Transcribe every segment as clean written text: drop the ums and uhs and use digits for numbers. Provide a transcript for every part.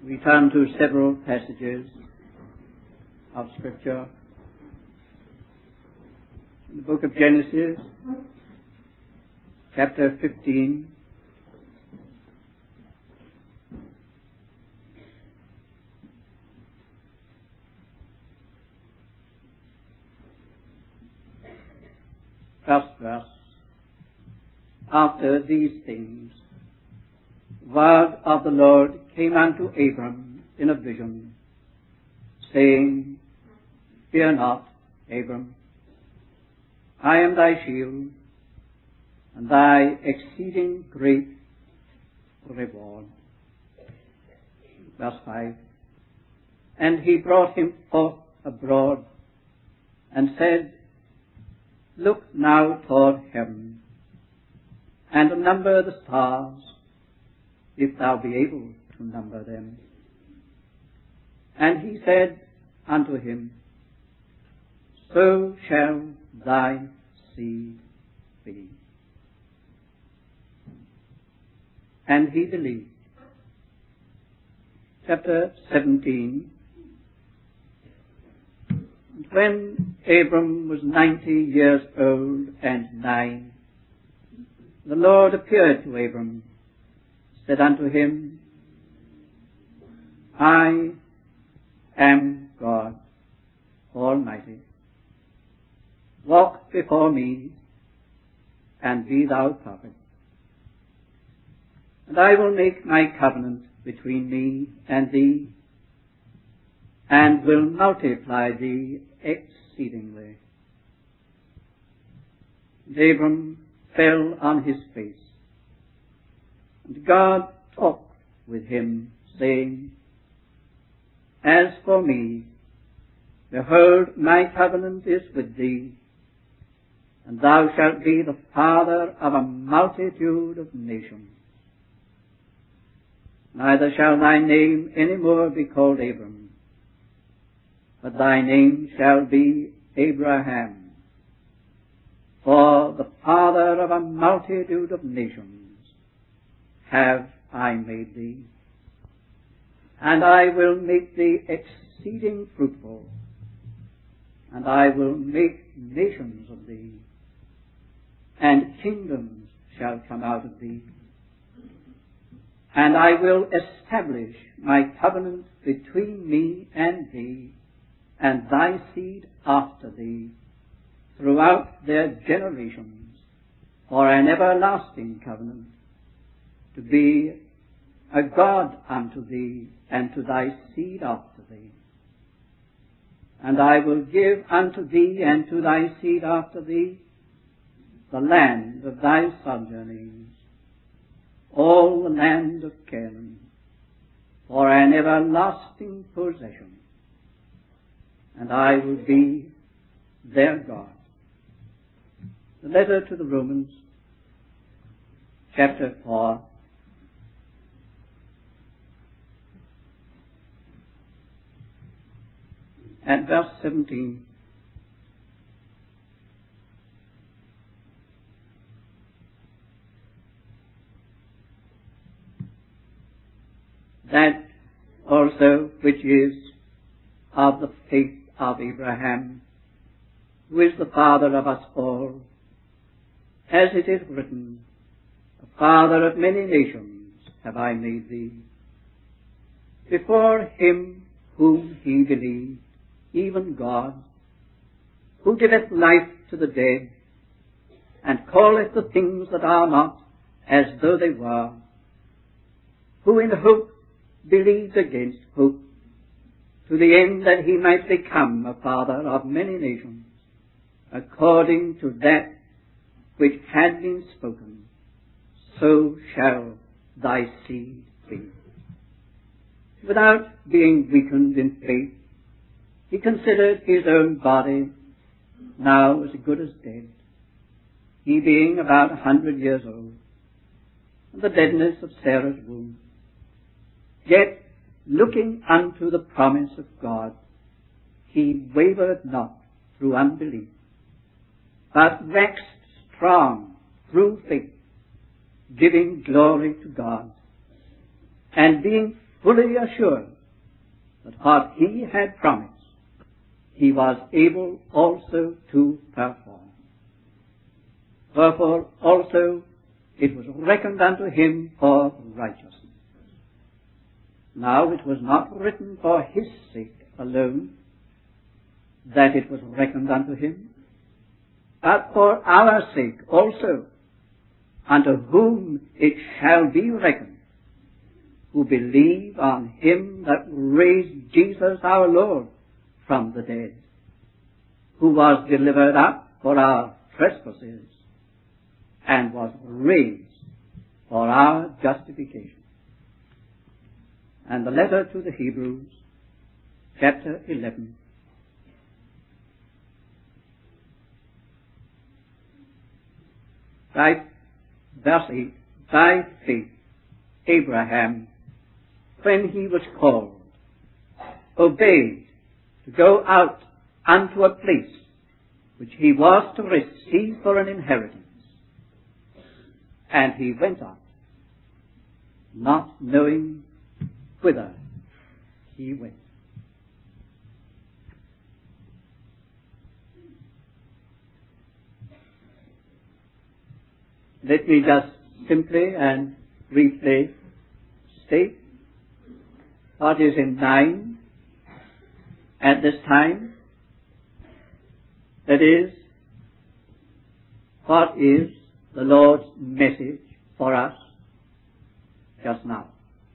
We turn to several passages of Scripture. In the book of Genesis, chapter 15, first verse. After these things, the word of the Lord came unto Abram in a vision, saying, Fear not, Abram, I am thy shield, and thy exceeding great reward. Verse 5. And he brought him forth abroad, and said, Look now toward heaven, and number the stars, if thou be able to number them. And he said unto him, So shall thy seed be. And he believed. Chapter 17. When Abram was 90 years old and 9, the Lord appeared to Abram, said unto him, I am God Almighty. Walk before me, and be thou perfect. And I will make my covenant between me and thee, and will multiply thee exceedingly. And Abram fell on his face, and God talked with him, saying, As for me, behold, my covenant is with thee, and thou shalt be the father of a multitude of nations. Neither shall thy name any more be called Abram, but thy name shall be Abraham. For the father of a multitude of nations have I made thee, and I will make thee exceeding fruitful, and I will make nations of thee, and kingdoms shall come out of thee. And I will establish my covenant between me and thee, and thy seed after thee, throughout their generations, for an everlasting covenant, to be a God unto thee, and to thy seed after thee. And I will give unto thee and to thy seed after thee the land of thy sojournings, all the land of Canaan, for an everlasting possession, and I will be their God. The letter to the Romans, chapter 4. And verse 17. That also which is of the faith of Abraham, who is the father of us all, as it is written, the father of many nations have I made thee, before him whom he believed, even God, who giveth life to the dead, and calleth the things that are not as though they were, who in hope believed against hope, to the end that he might become a father of many nations, according to that which had been spoken, so shall thy seed be. Without being weakened in faith, he considered his own body now as good as dead, he being about 100 years old, and the deadness of Sarah's womb. Yet, looking unto the promise of God, he wavered not through unbelief, but waxed strong through faith, giving glory to God, and being fully assured that what he had promised, he was able also to perform. Wherefore also it was reckoned unto him for righteousness. Now it was not written for his sake alone that it was reckoned unto him, but for our sake also, unto whom it shall be reckoned, who believe on him that raised Jesus our Lord from the dead, who was delivered up for our trespasses, and was raised for our justification. And the letter to the Hebrews, chapter 11, verse 8, by faith Abraham, when he was called, obeyed to go out unto a place which he was to receive for an inheritance. And he went out, not knowing whither he went. Let me just simply and briefly state what is in mind at this time. That is, what is the Lord's message for us just now.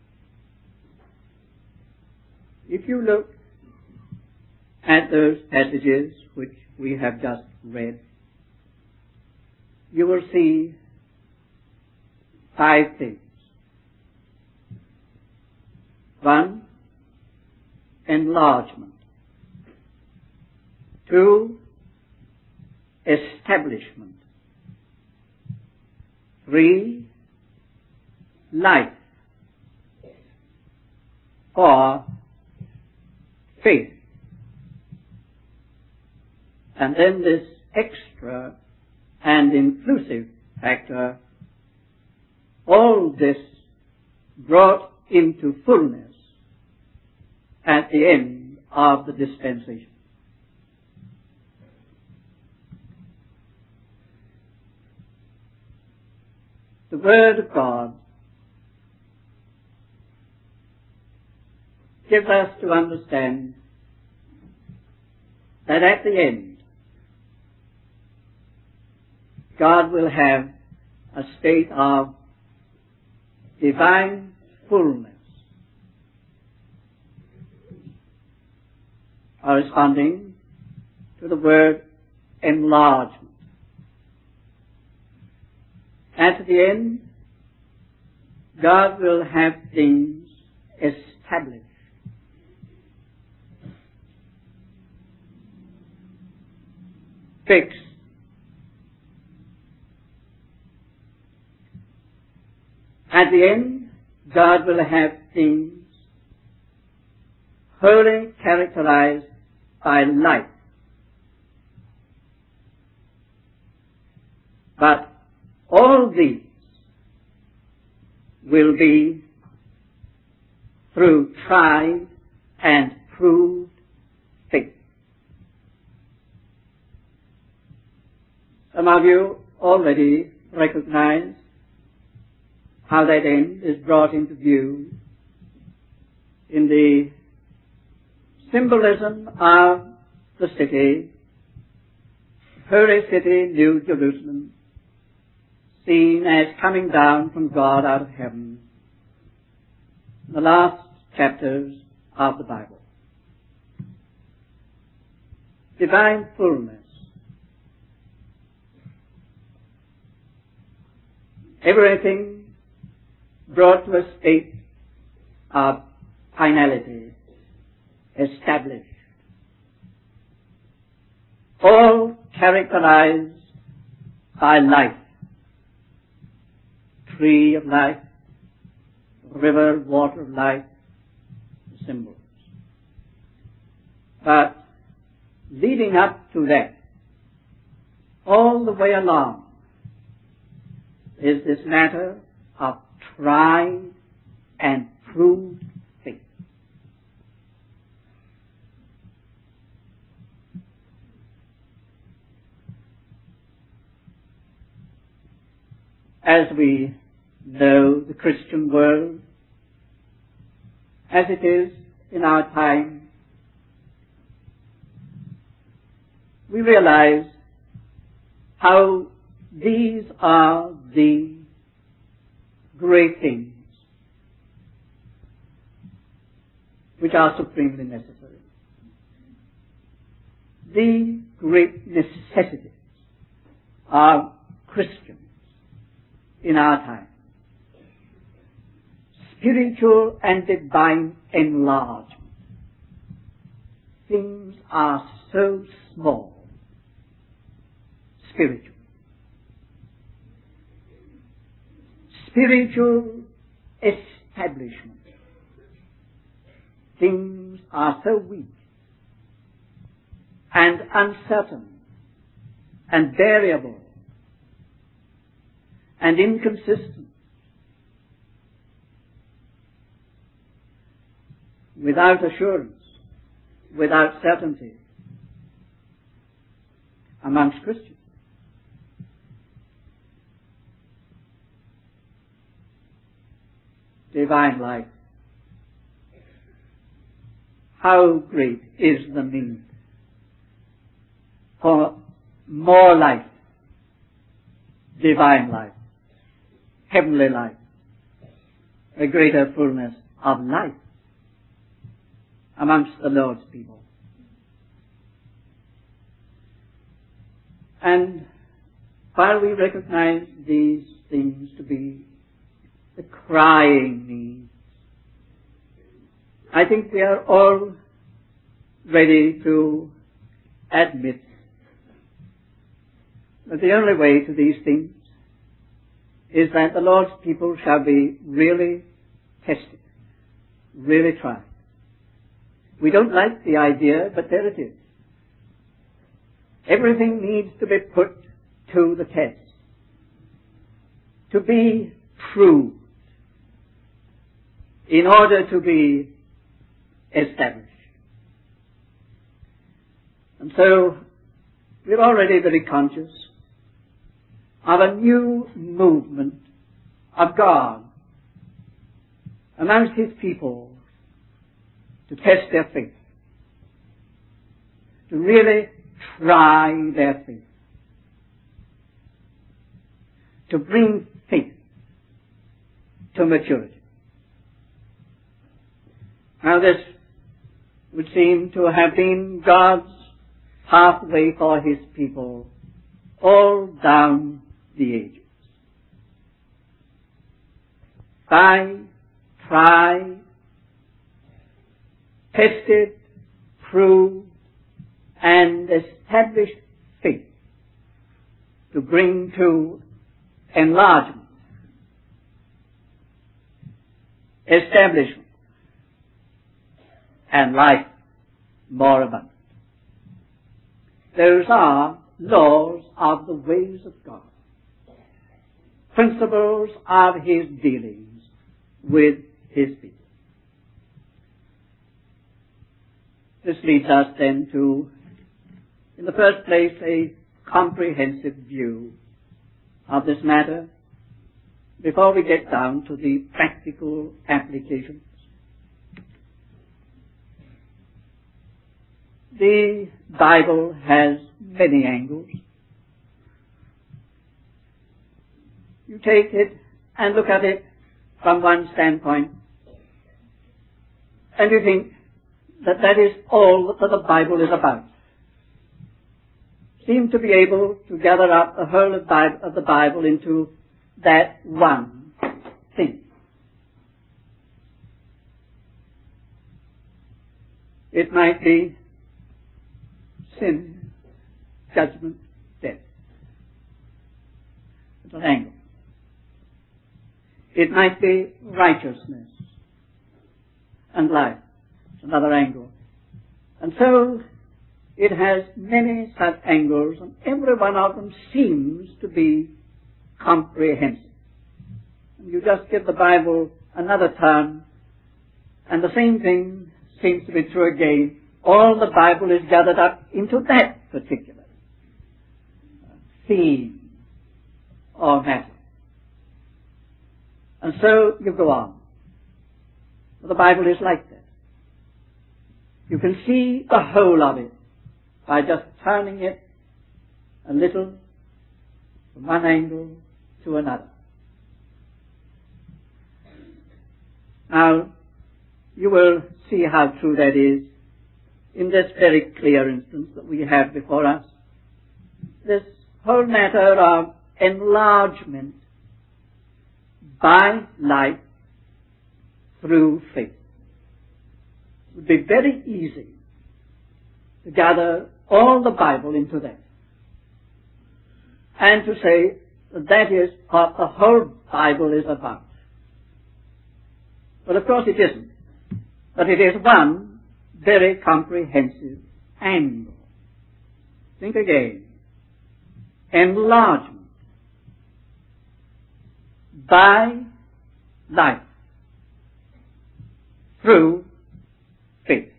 If you look at those passages which we have just read, you will see 5 things. 1, enlargement. 2, establishment. 3, life. 4, faith. And then this extra and inclusive factor, all this brought into fullness at the end of the dispensation. The Word of God gives us to understand that at the end, God will have a state of divine fullness, corresponding to the word enlargement. At the end, God will have things established. Fixed. At the end, God will have things wholly characterized by life. But all these will be through tried and proved faith. Some of you already recognize how that end is brought into view in the symbolism of the city, holy city, New Jerusalem, seen as coming down from God out of heaven in the last chapters of the Bible. Divine fullness. Everything brought to a state of finality, established. All characterized by life. Tree of life, river, water of life, symbols. But leading up to that, all the way along, is this matter of tried and proved as we know the Christian world, as it is in our time, we realize how these are the great things which are supremely necessary. The great necessities of Christians in our time. Spiritual and divine enlargement. Things are so small. Spiritual. Spiritual establishment. Things are so weak and uncertain and variable and inconsistent, without assurance, without certainty amongst Christians. Divine life. How great is the need for more life, divine life, heavenly life, a greater fullness of life amongst the Lord's people. And while we recognize these things to be the crying needs, I think we are all ready to admit that the only way to these things is that the Lord's people shall be really tested, really tried. We don't like the idea, but there it is. Everything needs to be put to the test, to be proved, in order to be established. And so, we're already very conscious of a new movement of God amongst His people to test their faith, to really try their faith, to bring faith to maturity. Now this would seem to have been God's pathway for His people all down the ages. Tried, tested, proved, and established faith to bring to enlargement, establishment, and life more abundant. Those are laws of the ways of God, principles of His dealings with His people. This leads us then to, in the first place, a comprehensive view of this matter before we get down to the practical applications. The Bible has many angles. You take it and look at it from one standpoint, and you think that that is all that the Bible is about. Seem to be able to gather up the whole of the Bible into that one thing. It might be sin, judgment, death. It's an angle. It might be righteousness and life. It's another angle. And so it has many such angles, and every one of them seems to be comprehensive. And you just give the Bible another turn, and the same thing seems to be true again. All the Bible is gathered up into that particular theme or matter. And so you go on. The Bible is like that. You can see the whole of it by just turning it a little from one angle to another. Now, you will see how true that is in this very clear instance that we have before us. This whole matter of enlargement by life through faith. It would be very easy to gather all the Bible into that and to say that is what the whole Bible is about. But of course it isn't. But it is one very comprehensive angle. Think again. Enlargement by life through faith.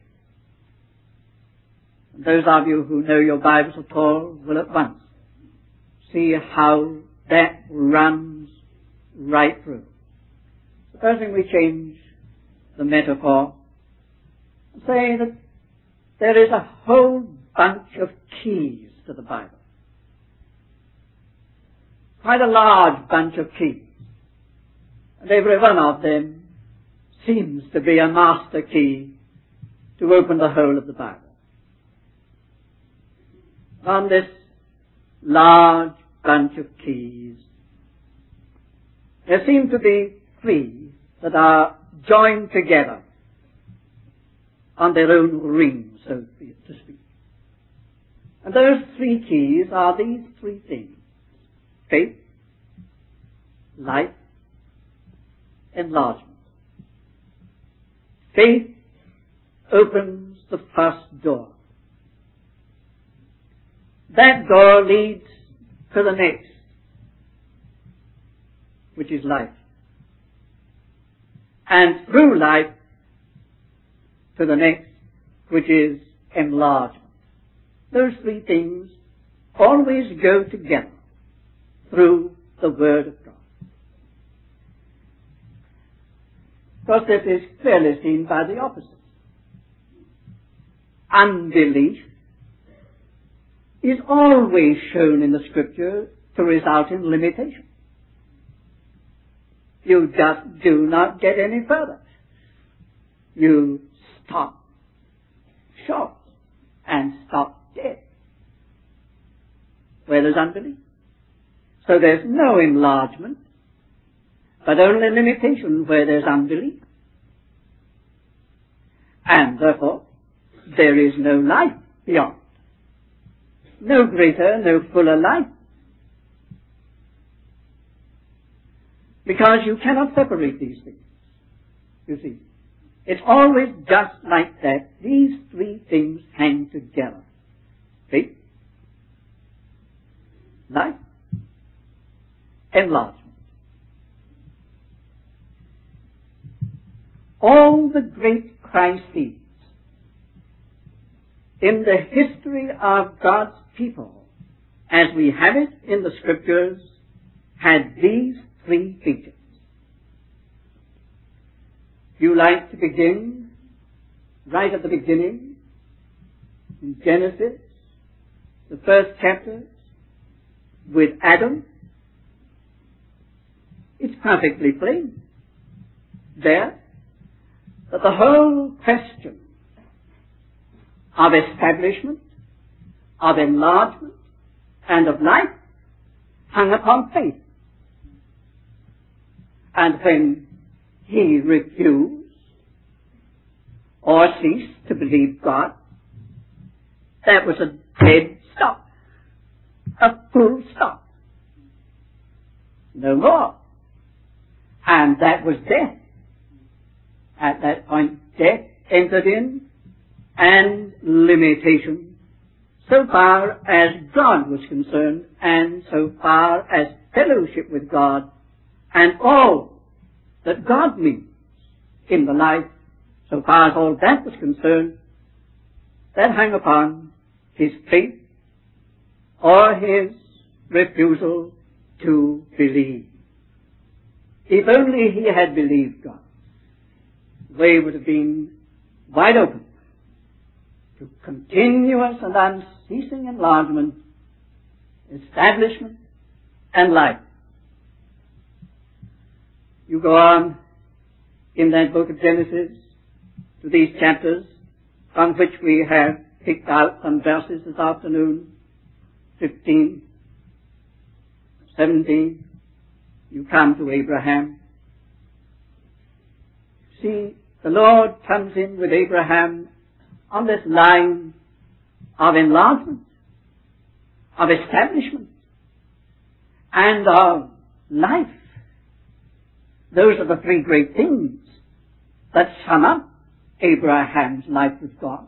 Those of you who know your Bibles at all will at once see how that runs right through. Supposing we change the metaphor and say that there is a whole bunch of keys to the Bible. Quite a large bunch of keys. And every one of them seems to be a master key to open the whole of the Bible. On this large bunch of keys, there seem to be three that are joined together on their own ring, so to speak. And those three keys are these three things: faith, life, enlargement. Faith opens the first door. That door leads to the next, which is life. And through life to the next, which is enlargement. Those three things always go together through the Word of God. Of course, this is clearly seen by the opposite. Unbelief is always shown in the Scripture to result in limitation. You just do not get any further. You stop short and stop dead where there's unbelief. So there's no enlargement, but only limitation where there's unbelief. And therefore, there is no life beyond. No greater, no fuller life. Because you cannot separate these things. You see, it's always just like that. These three things hang together. Faith, life, enlargement. All the great crises in the history of God's people, as we have it in the Scriptures, had these three features. You like to begin right at the beginning, in Genesis, the first chapter, with Adam. It's perfectly plain there that the whole question of establishment, of enlargement, and of life hung upon faith. And when he refused or ceased to believe God, that was a dead stop, a full stop. No more. And that was death. At that point, death entered in, and limitation, so far as God was concerned, and so far as fellowship with God, and all that God means in the life, so far as all that was concerned, that hung upon his faith or his refusal to believe. If only he had believed God, the way would have been wide open to continuous and unceasing enlargement, establishment, and life. You go on in that book of Genesis to these chapters from which we have picked out some verses this afternoon, 15, 17, you come to Abraham. See, the Lord comes in with Abraham on this line of enlargement, of establishment, and of life. Those are the three great things that sum up Abraham's life with God.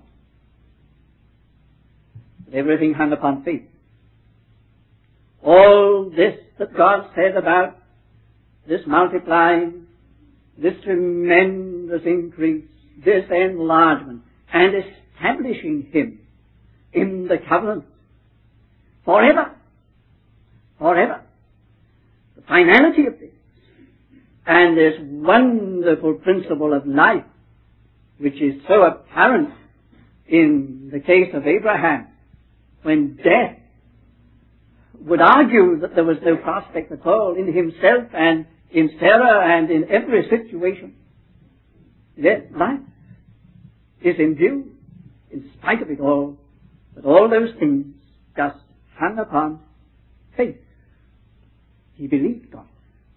But everything hung upon faith. All this that God said about this multiplying, this tremendous increase, this enlargement, and establishing him in the covenant forever. Forever. The finality of this. And this wonderful principle of life, which is so apparent in the case of Abraham, when death would argue that there was no prospect at all in himself and in Sarah and in every situation. Yet life is in view, in spite of it all, but all those things just hung upon faith. He believed God.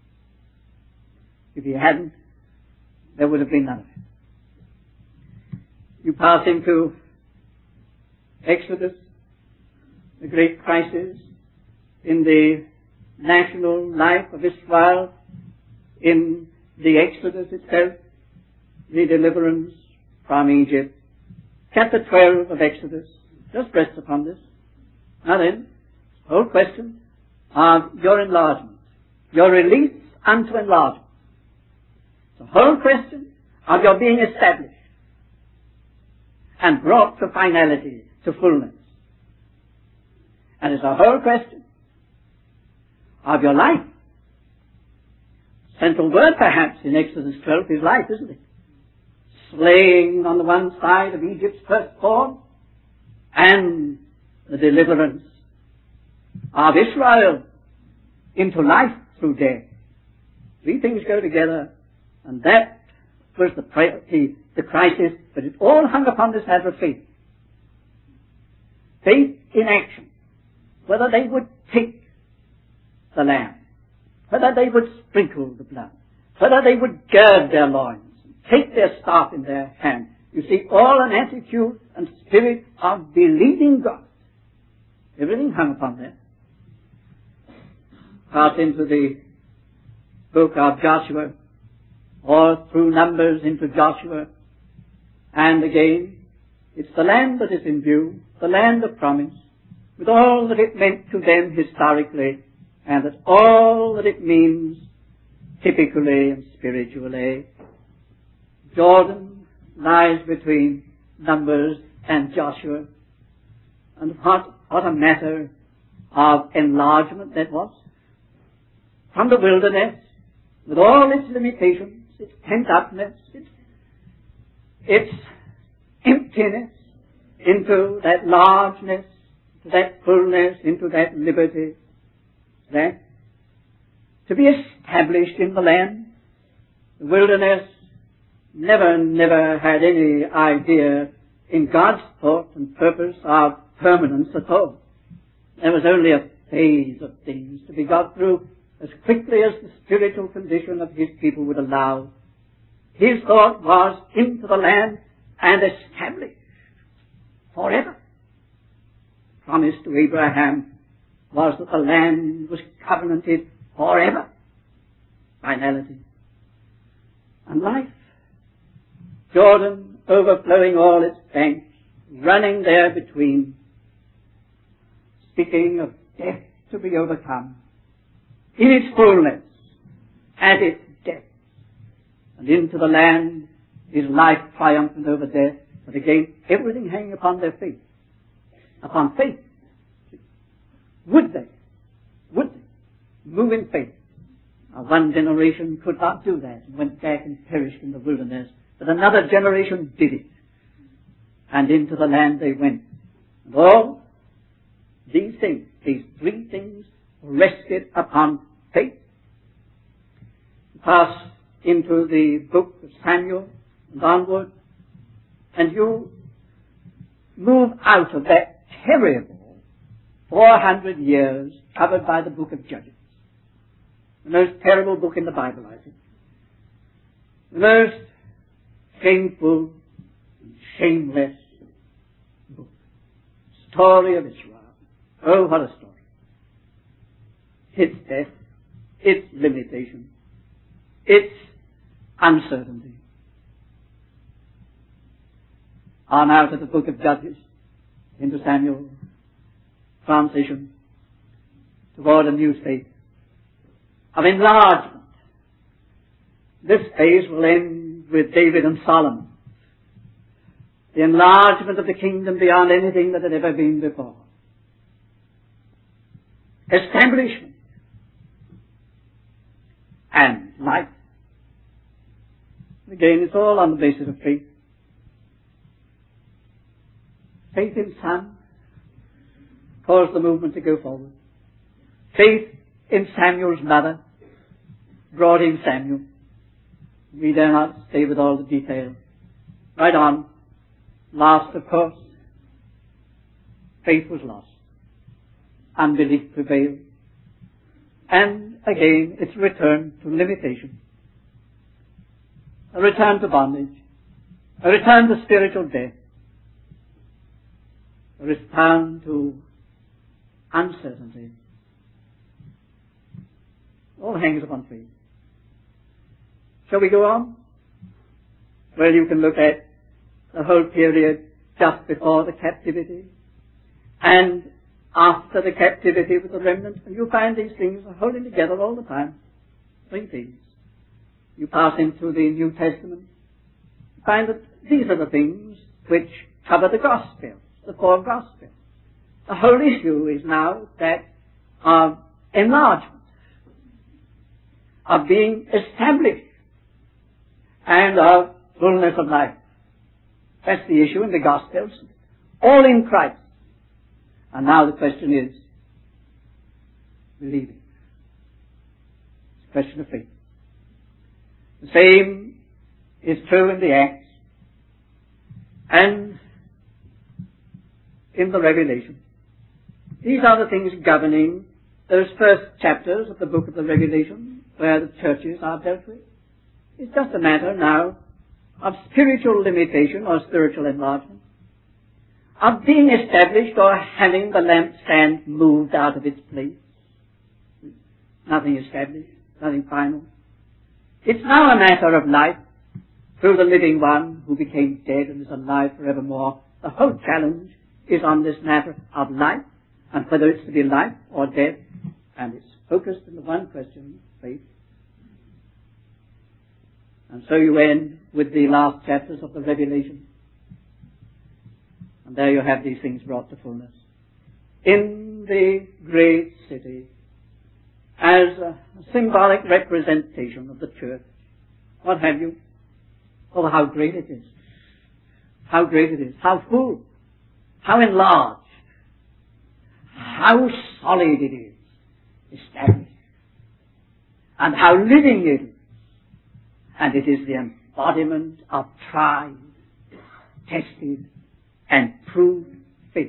If he hadn't, there would have been none of it. You pass into Exodus, the great crisis in the national life of Israel, in the Exodus itself, the deliverance from Egypt. Chapter 12 of Exodus just rests upon this. Now then, the whole question of your enlargement, your release unto enlargement. The whole question of your being established and brought to finality, to fullness. And it's a whole question of your life. Central word perhaps in Exodus 12 is life, isn't it? Slaying on the one side of Egypt's firstborn and the deliverance of Israel into life through death. Three things go together, and that was the crisis, but it all hung upon this matter of faith. Faith in action. Whether they would take the lamb, whether they would sprinkle the blood, whether they would gird their loins, take their staff in their hand. You see, all an attitude and spirit of believing God. Everything hung upon that. Pass into the book of Joshua, or through Numbers into Joshua, and again, it's the land that is in view, the land of promise, with all that it meant to them historically, and that all that it means typically and spiritually. Jordan lies between Numbers and Joshua, and what a matter of enlargement that was. From the wilderness, with all its limitations, its pent-upness, its emptiness, into that largeness, into that fullness, into that liberty, that to be established in the land. The wilderness never had any idea in God's thought and purpose of permanence at all. There was only a phase of things to be got through as quickly as the spiritual condition of his people would allow. His thought was into the land and established forever. The promise to Abraham was that the land was covenanted forever. Finality. And life. Jordan overflowing all its banks, running there between, speaking of death to be overcome, in its fullness, at its death, and into the land is life triumphant over death, but again, everything hanging upon their faith, upon faith. Would they move in faith One generation could not do that and went back and perished in the wilderness, but another generation did it. And into the land they went. And all these things, these three things, rested upon faith. Pass into the book of Samuel and onward, and you move out of that terrible 400 years covered by the book of Judges. The most terrible book in the Bible, I think. The most shameful and shameless book. Story of Israel. Oh, what a story. Its death, its limitation, its uncertainty. On out of the book of Judges into Samuel, transition toward a new state of enlargement. This phase will end with David and Solomon. The enlargement of the kingdom beyond anything that had ever been before. Establishment and life. Again, it's all on the basis of faith. Faith in Son caused the movement to go forward. Faith in Samuel's mother brought in Samuel. We dare not stay with all the details. Right on. Last, of course, faith was lost. Unbelief prevailed. And again, it's a return to limitation. A return to bondage. A return to spiritual death. A return to uncertainty. All hangs upon faith. Shall we go on? Well, you can look at the whole period just before the captivity and after the captivity with the remnant, and you find these things are holding together all the time. Three things. You pass into the New Testament, you find that these are the things which cover the Gospels, the four Gospels. The whole issue is now that of enlargement, of being established, and of fullness of life. That's the issue in the Gospels. All in Christ. And now the question is believing. It's a question of faith. The same is true in the Acts and in the Revelation. These are the things governing those first chapters of the book of the Revelation where the churches are dealt with. It's just a matter now of spiritual limitation or spiritual enlargement, of being established or having the lampstand moved out of its place. Nothing established, nothing final. It's now a matter of life through the living one who became dead and is alive forevermore. The whole challenge is on this matter of life, and whether it's to be life or death, and it's focused on the one question, faith. And so you end with the last chapters of the Revelation. And there you have these things brought to fullness. In the great city, as a symbolic representation of the church, what have you? Oh, how great it is. How great it is. How full. How enlarged. How solid it is. Established. And how living it is. And it is the embodiment of tried, tested, and proved faith.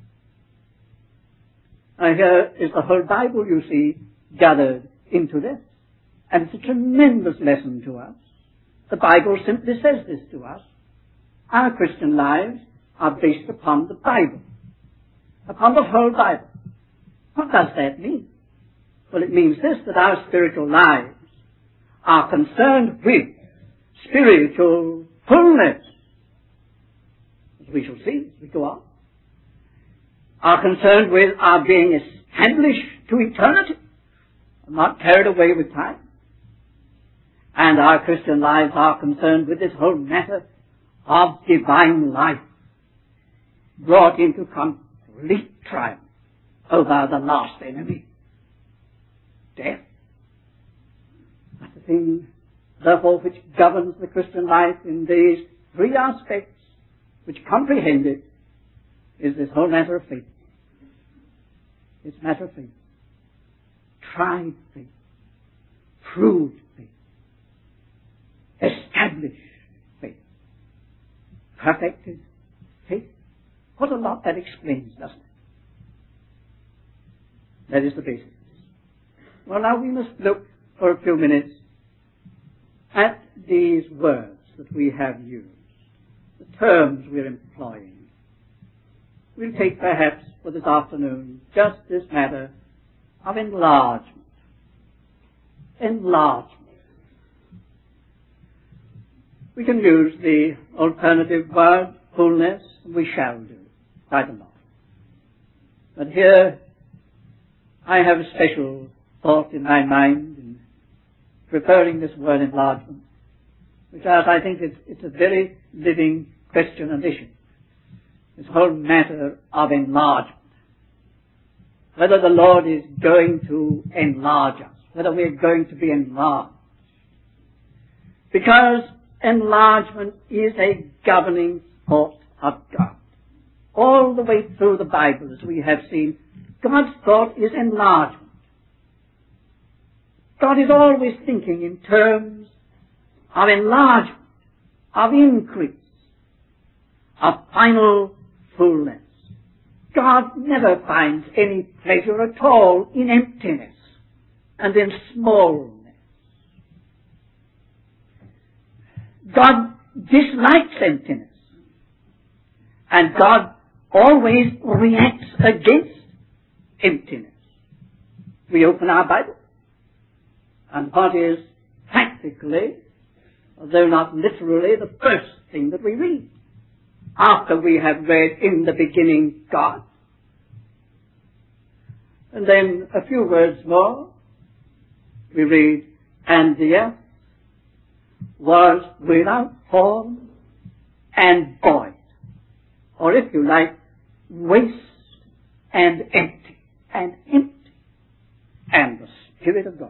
And here is the whole Bible, you see, gathered into this. And it's a tremendous lesson to us. The Bible simply says this to us. Our Christian lives are based upon the Bible. Upon the whole Bible. What does that mean? Well, it means this, that our spiritual lives are concerned with spiritual fullness, as we shall see as we go on, are concerned with our being established to eternity, not carried away with time. And our Christian lives are concerned with this whole matter of divine life, brought into complete triumph over the last enemy, death. thing, therefore, which governs the Christian life in these three aspects, which comprehend it, is this whole matter of faith. It's a matter of faith. Tried faith. Proved faith. Established faith. Perfected faith. What a lot that explains, doesn't it? That is the basis. Well, now we must look for a few minutes at these words that we have used, the terms we're employing. We'll take perhaps for this afternoon just this matter of enlargement. Enlargement. We can use the alternative word, fullness, and we shall do quite a lot. But here I have a special thought in my mind in preparing this word enlargement, because I think it's a very living question and issue. This whole matter of enlargement. Whether the Lord is going to enlarge us, whether we're going to be enlarged. Because enlargement is a governing thought of God. All the way through the Bible, as we have seen, God's thought is enlargement. God is always thinking in terms of enlargement, of increase, of final fullness. God never finds any pleasure at all in emptiness and in smallness. God dislikes emptiness, and God always reacts against emptiness. We open our Bible, and what is practically, though not literally, the first thing that we read after we have read in the beginning God? And then a few words more, we read, and the earth was without form and void, or if you like, waste and empty, and the Spirit of God.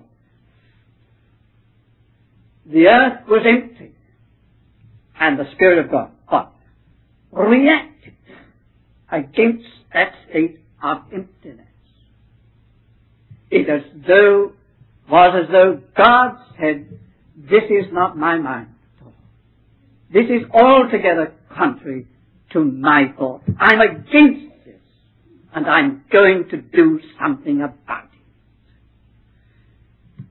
The earth was empty, and the Spirit of God reacted against that state of emptiness. It was as though God said, this is not my mind at all. This is altogether contrary to my thought. I'm against this, and I'm going to do something about it.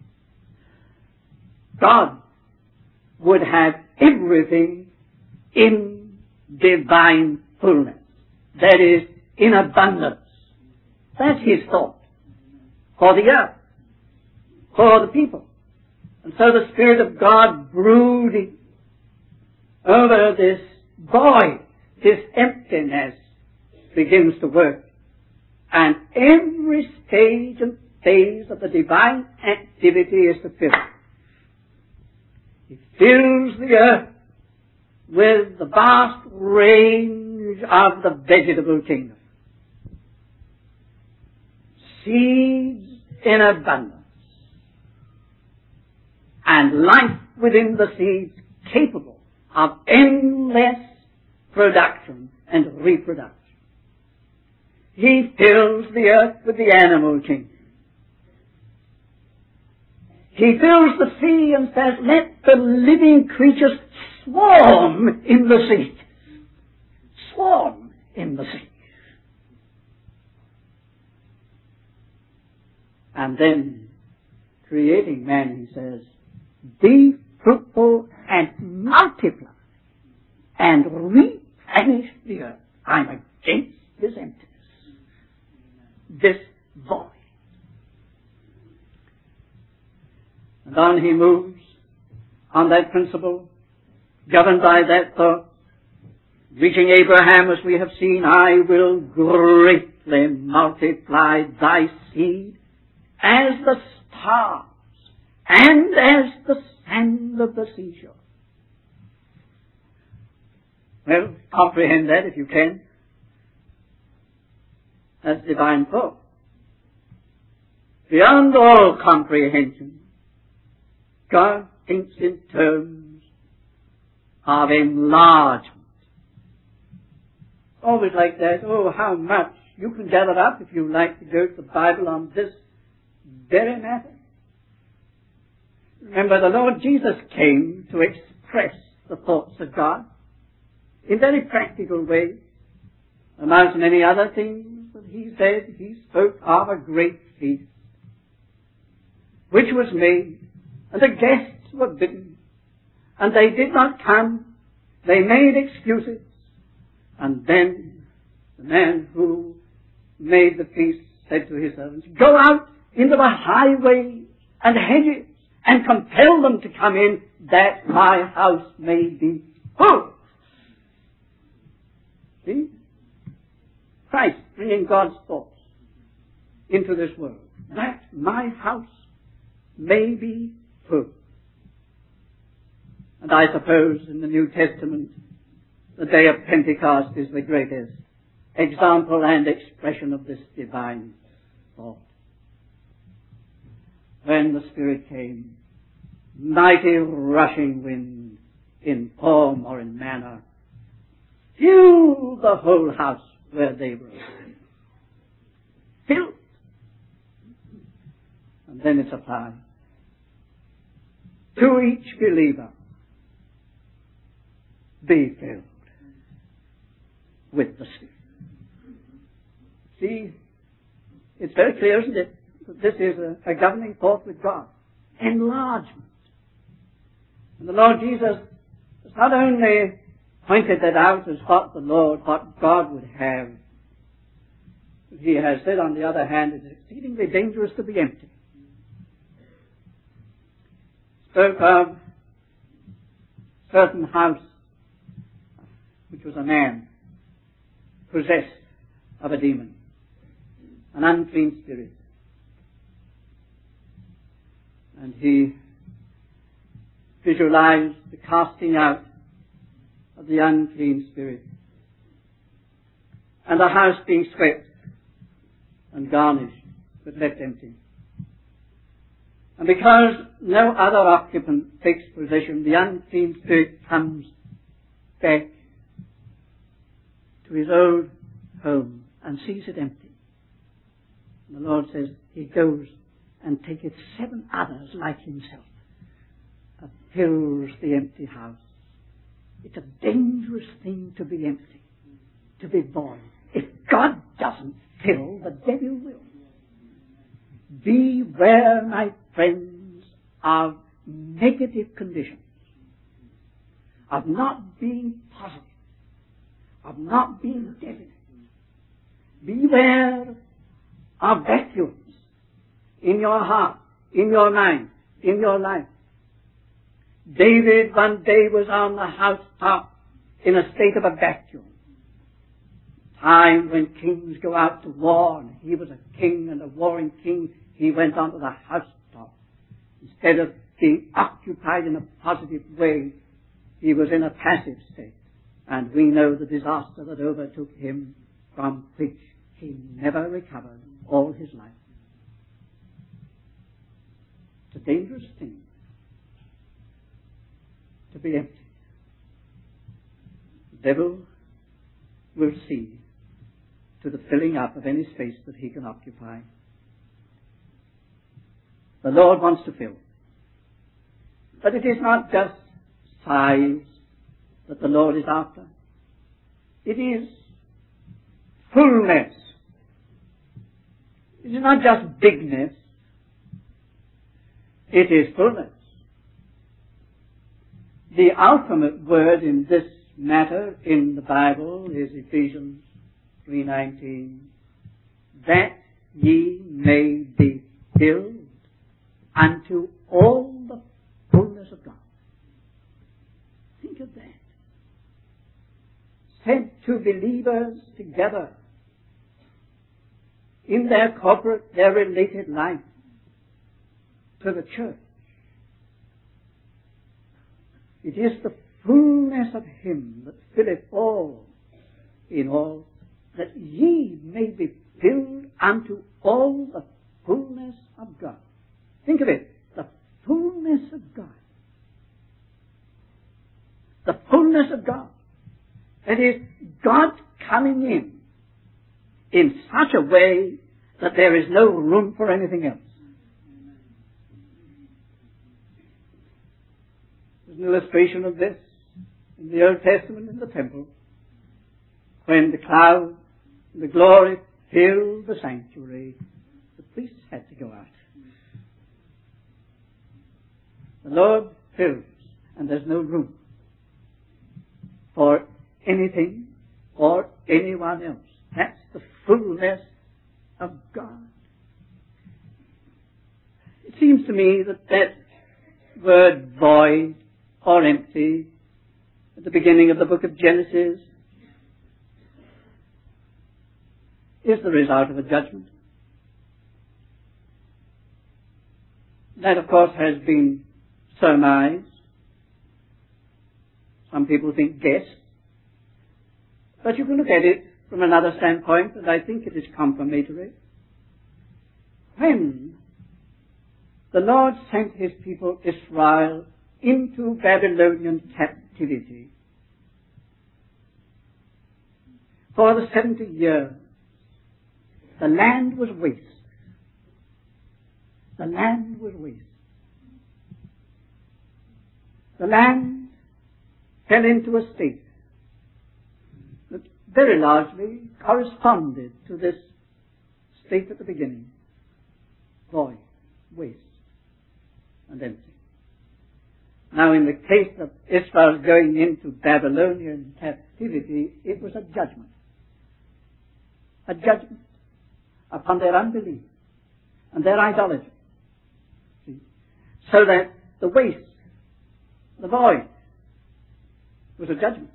God would have everything in divine fullness. That is, in abundance. That's His thought. For the earth. For the people. And so the Spirit of God brooding over this void, this emptiness, begins to work. And every stage and phase of the divine activity is to fill it. He fills the earth with the vast range of the vegetable kingdom. Seeds in abundance. And life within the seeds capable of endless production and reproduction. He fills the earth with the animal kingdom. He fills the sea and says, let the living creatures swarm in the sea. Swarm in the sea. And then, creating man, he says, be fruitful and multiply and replenish the earth. I'm against this emptiness, this void. And on he moves on that principle, governed by that thought, reaching Abraham, as we have seen, I will greatly multiply thy seed as the stars and as the sand of the seashore. Well, comprehend that if you can. That's divine thought. Beyond all comprehension, God thinks in terms of enlargement. Always like that. Oh, how much. You can gather up if you like to go to the Bible on this very matter. Remember, the Lord Jesus came to express the thoughts of God in very practical ways. Amongst many other things that he said, he spoke of a great feast which was made, and the guests were bidden, and they did not come. They made excuses. And then the man who made the feast said to his servants, "Go out into the highways and hedges and compel them to come in, that my house may be full." See? Christ bringing God's thoughts into this world. That my house may be full. And I suppose in the New Testament, the day of Pentecost is the greatest example and expression of this divine thought. When the Spirit came, mighty rushing wind in form or in manner, filled the whole house where they were. Filled. And then it's applied to each believer. Be filled with the Spirit. See, it's very clear, isn't it, that this is a governing thought with God. Enlargement. And the Lord Jesus has not only pointed that out as what God would have, but he has said, on the other hand, it is exceedingly dangerous to be empty. Spoke of a certain house, which was a man possessed of a demon, an unclean spirit. And he visualized the casting out of the unclean spirit, and the house being swept and garnished but left empty. And because no other occupant takes possession, the unclean spirit comes back to his old home and sees it empty. And the Lord says he goes and taketh 7 others like himself and fills the empty house. It's a dangerous thing to be empty, to be void. If God doesn't fill, the devil will. Beware, my friends, of negative conditions, of not being positive, of not being definite. Beware of vacuums in your heart, in your mind, in your life. David one day was on the housetop in a state of a vacuum. Time when kings go out to war, and he was a king and a warring king, he went onto the housetop. Instead of being occupied in a positive way, he was in a passive state. And we know the disaster that overtook him, from which he never recovered all his life. It's a dangerous thing to be empty. The devil will see to the filling up of any space that he can occupy. The Lord wants to fill. But it is not just size that the Lord is after. It is fullness. It is not just bigness. It is fullness. The ultimate word in this matter in the Bible is Ephesians 3:19, that ye may be filled unto all the fullness of God. Think of that. Said to believers together in their corporate, their related life, to the church. It is the fullness of Him that filleth all in all, that ye may be filled unto all the fullness of God. Think of it, the fullness of God. That is, God coming in such a way that there is no room for anything else. There's an illustration of this in the Old Testament in the temple, when the cloud and the glory filled the sanctuary, the priests had to go out. The Lord fills, and there's no room for anything or anyone else. That's the fullness of God. It seems to me that word void or empty at the beginning of the book of Genesis is the result of a judgment. That, of course, has been surmised. Some people think guessed. But you can look at it from another standpoint, and I think it is confirmatory. When the Lord sent his people Israel into Babylonian captivity for the 70 years, the land was waste. The land was waste. The land fell into a state that very largely corresponded to this state at the beginning. Void, waste, and empty. Now, in the case of Israel going into Babylonian captivity, it was a judgment. A judgment upon their unbelief and their idolatry. See? So that the waste, the void, was a judgment.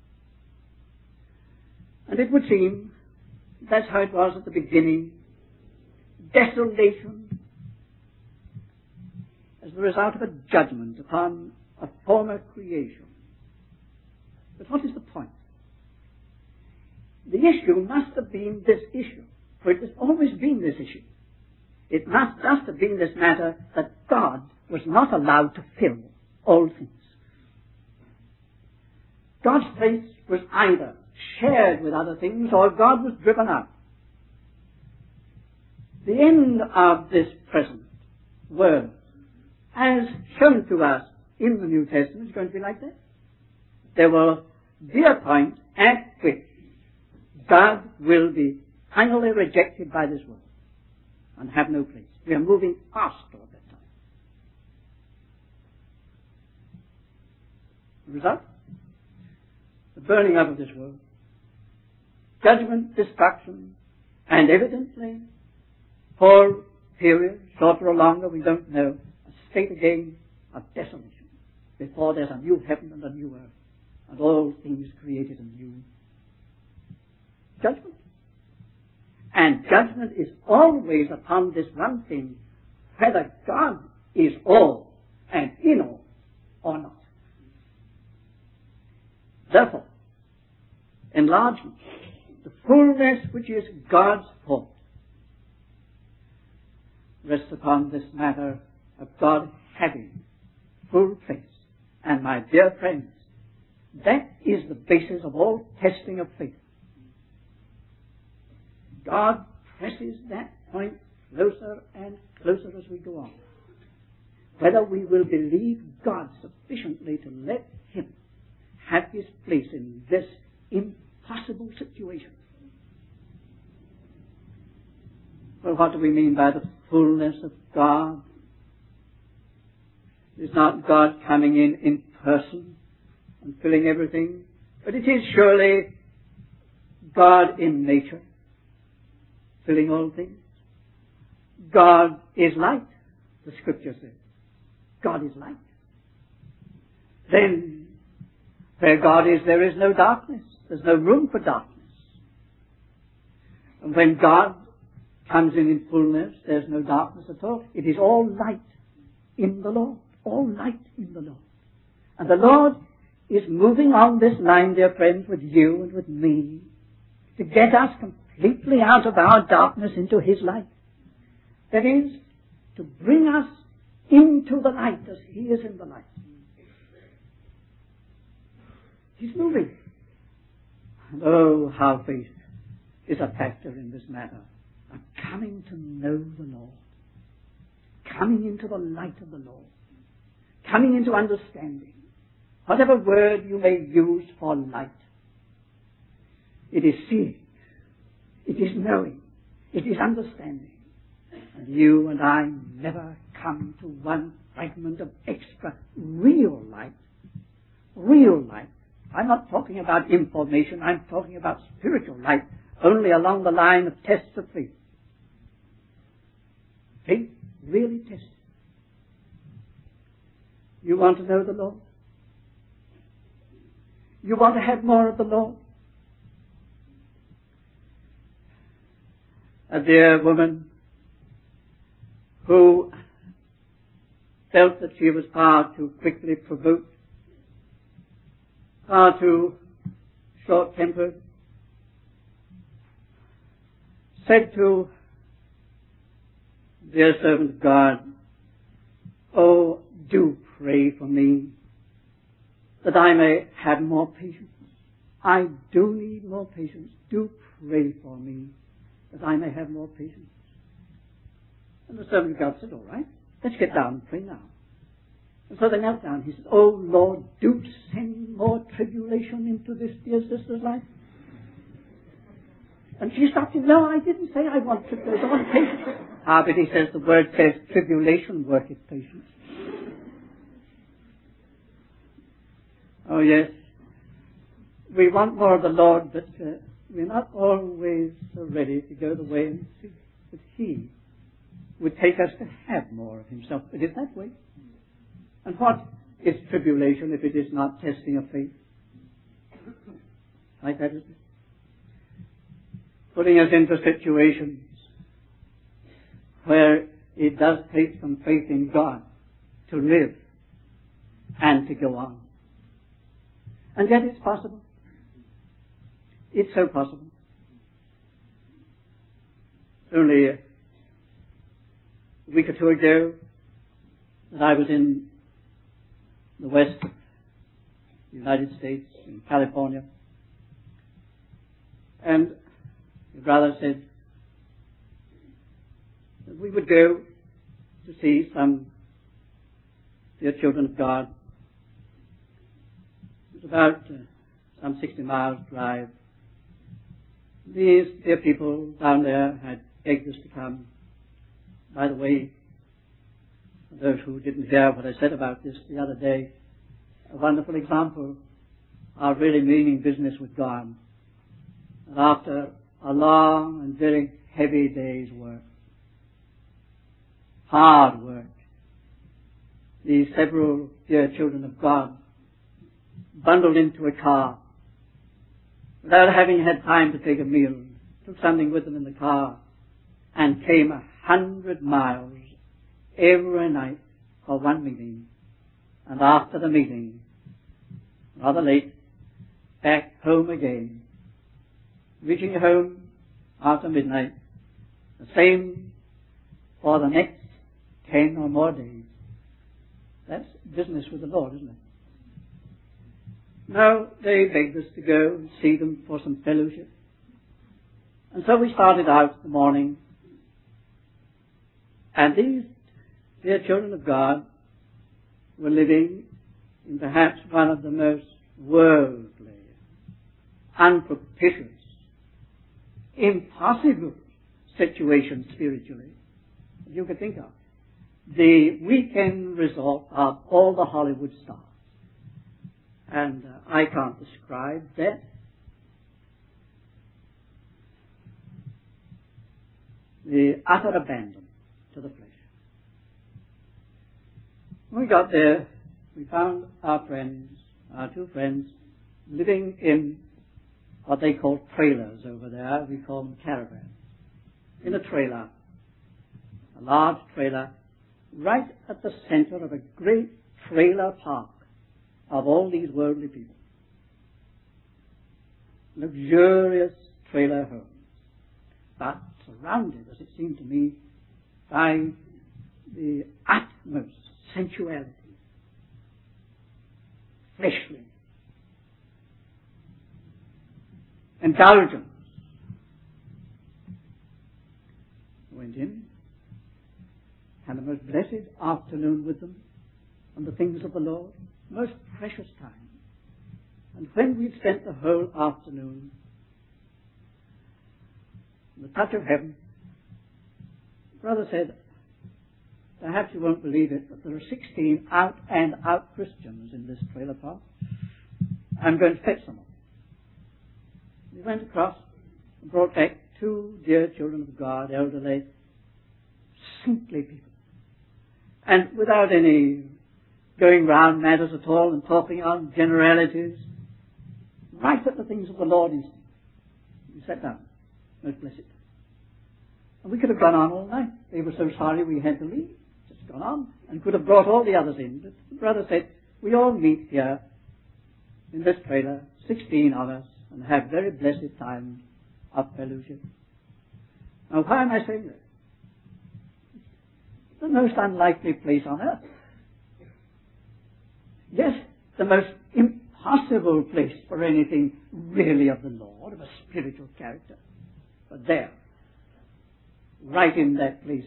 And it would seem that's how it was at the beginning. Desolation as the result of a judgment upon a former creation. But what is the point? The issue must have been this issue, for it has always been this issue. It must just have been this matter that God was not allowed to fill all things. God's place was either shared with other things or God was driven out. The end of this present world, as shown to us in the New Testament, is going to be like that. There will be a point at which God will be finally rejected by this world and have no place. We are moving past all that time. The result? The burning up of this world. Judgment, destruction, and evidently, for periods, shorter or longer, we don't know, a state again of desolation before there's a new heaven and a new earth and all things created anew. Judgment. And judgment is always upon this one thing, whether God is all and in all or not. Therefore, enlargement, the fullness which is God's thought, rests upon this matter of God having full place. And my dear friends, that is the basis of all testing of faith. God presses that point closer and closer as we go on. Whether we will believe God sufficiently to let him have his place in this impossible situation. Well, what do we mean by the fullness of God? It's not God coming in person and filling everything, but it is surely God in nature, filling all things. God is light, the Scripture says. God is light. Then, where God is, there is no darkness. There's no room for darkness. And when God comes in fullness, there's no darkness at all. It is all light in the Lord. All light in the Lord. And the Lord is moving on this line, dear friends, with you and with me, to get us completely out of our darkness into his light. That is, to bring us into the light as he is in the light. He's moving. And oh, how faith is a factor in this matter of coming to know the Lord, coming into the light of the Lord, coming into understanding. Whatever word you may use for light, it is seeing, it is knowing, it is understanding. And you and I never come to one fragment of extra real light. Real light. I'm not talking about information, I'm talking about spiritual light, only along the line of tests of faith. Faith really tested. You want to know the Lord? You want to have more of the Lord? A dear woman who felt that she was far too quickly provoked, far too short-tempered, said to dear servant of God, "Oh, do pray for me that I may have more patience. I do need more patience. Do pray for me that I may have more patience." And the servant of God said, "All right, let's get down and pray now." And so they knelt down. He said, "Oh Lord, do send more tribulation into this dear sister's life." And she stopped him. "No, I didn't say I want tribulation. I want patience." Ah, but he says, the word says, tribulation worketh patience. Oh yes, we want more of the Lord, but we're not always so ready to go the way that He would take us to have more of Himself. It is that way. And what is tribulation if it is not testing of faith? Like that, is it? Putting us into situations where it does take some faith in God to live and to go on. And yet it's possible. It's so possible. Only a week or two ago that I was in the west of the United States, in California, and the brother said that we would go to see some dear children of God. It was about some 60 miles drive. These dear people down there had begged us to come. By the way, for those who didn't hear what I said about this the other day, a wonderful example of really meaning business with God. And after a long and very heavy day's work, hard work, these several dear children of God bundled into a car without having had time to take a meal, took something with them in the car, and came 100 miles every night for one meeting. And after the meeting, rather late, back home again, reaching home after midnight, the same for the next 10 or more days. That's business with the Lord, isn't it? No, they begged us to go and see them for some fellowship. And so we started out in the morning. And these dear children of God were living in perhaps one of the most worldly, unpropitious, impossible situations spiritually that you could think of. The weekend resort of all the Hollywood stars. And I can't describe that. The utter abandon to the flesh. When we got there, we found our two friends, living in what they call trailers over there. We call them caravans. In a trailer, a large trailer, right at the center of a great trailer park of all these worldly people. Luxurious trailer homes, but surrounded, as it seemed to me, by the utmost sensuality, fleshly. indulgence. Went in, had a most blessed afternoon with them on the things of the Lord, most precious time. And when we'd spent the whole afternoon in the touch of heaven, Brother said, perhaps you won't believe it, but there are 16 out-and-out Christians in this trailer park. I'm going to fetch some of them. We went across and brought back 2 dear children of God, elderly, saintly people. And without any going round matters at all and talking on generalities, right at the things of the Lord instant. We sat down, most blessed. And we could have gone on all night. They were so sorry we had to leave. Just gone on and could have brought all the others in. But the brother said, we all meet here in this trailer, 16 of us, and have very blessed times of fellowship. Now, why am I saying that? The most unlikely place on earth. Yes, the most impossible place for anything really of the Lord, of a spiritual character. But there, right in that place,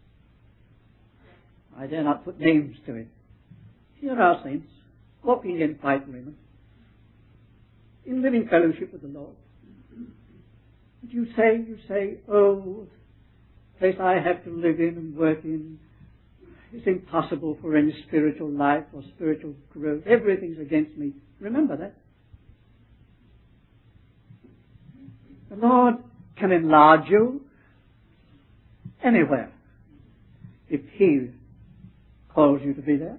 I dare not put names to it. Here are saints, walking in quiet agreement, in living fellowship with the Lord. And you say, oh, the place I have to live in and work in is impossible for any spiritual life or spiritual growth. Everything's against me. Remember that. The Lord can enlarge you anywhere if He calls you to be there.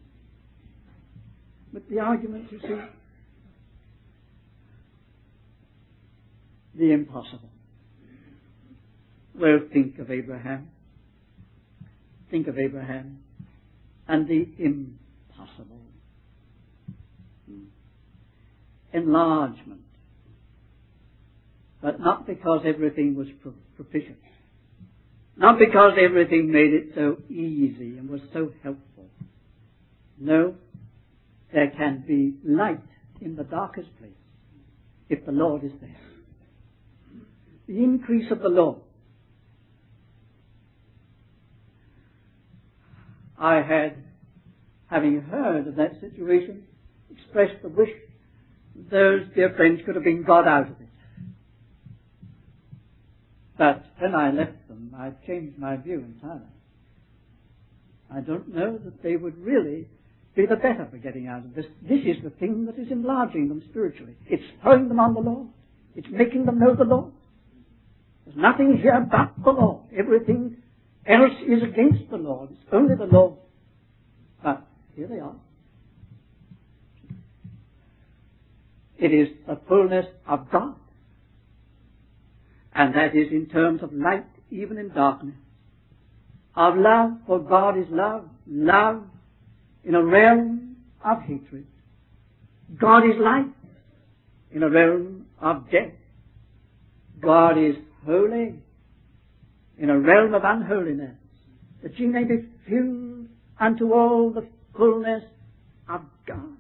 But the argument, you see, the impossible. Well, think of Abraham. Think of Abraham and the impossible. Enlargement. But not because everything was propitious. Not because everything made it so easy and was so helpful. No, there can be light in the darkest place if the Lord is there. The increase of the Lord. I had, having heard of that situation, expressed the wish that those dear friends could have been got out of it. But when I left them, I changed my view entirely. I don't know that they would really be the better for getting out of this. This is the thing that is enlarging them spiritually. It's throwing them on the Lord. It's making them know the Lord. There's nothing here but the Lord. Everything else is against the Lord. It's only the Lord. But here they are. It is the fullness of God. And that is in terms of light, even in darkness. Of love, for God is love. Love in a realm of hatred. God is light in a realm of death. God is holy in a realm of unholiness, that ye may be filled unto all the fullness of God.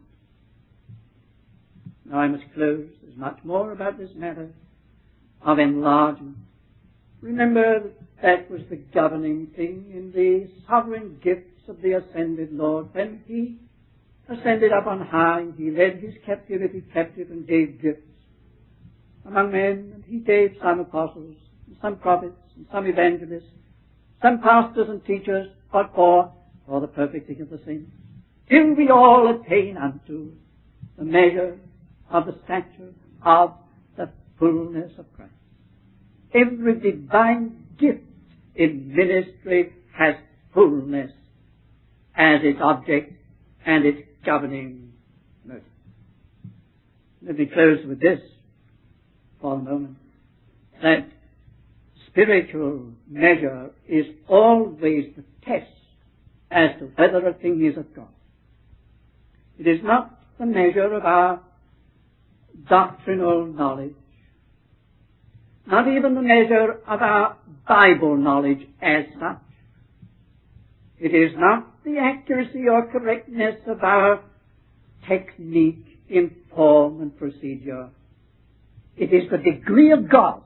Now I must close. There's much more about this matter of enlargement. Remember that was the governing thing in the sovereign gifts of the ascended Lord. When He ascended up on high, He led His captivity captive and gave gifts among men, and He gave some apostles, and some prophets, and some evangelists, some pastors and teachers, but for the perfecting of the saints, till we all attain unto the measure of the stature of the fullness of Christ. Every divine gift in ministry has fullness as its object and its governing motive. Let me close with this for a moment, that spiritual measure is always the test as to whether a thing is of God. It is not the measure of our doctrinal knowledge, not even the measure of our Bible knowledge as such. It is not the accuracy or correctness of our technique in form and procedure. It It is the degree of God.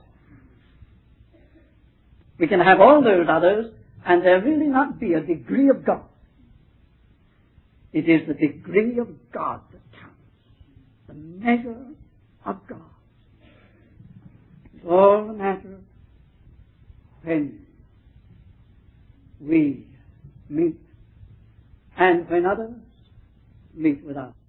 We can have all those others, and there really not be a degree of God. It is the degree of God that counts. The measure of God. It's all a matter of when we meet and when others meet with us.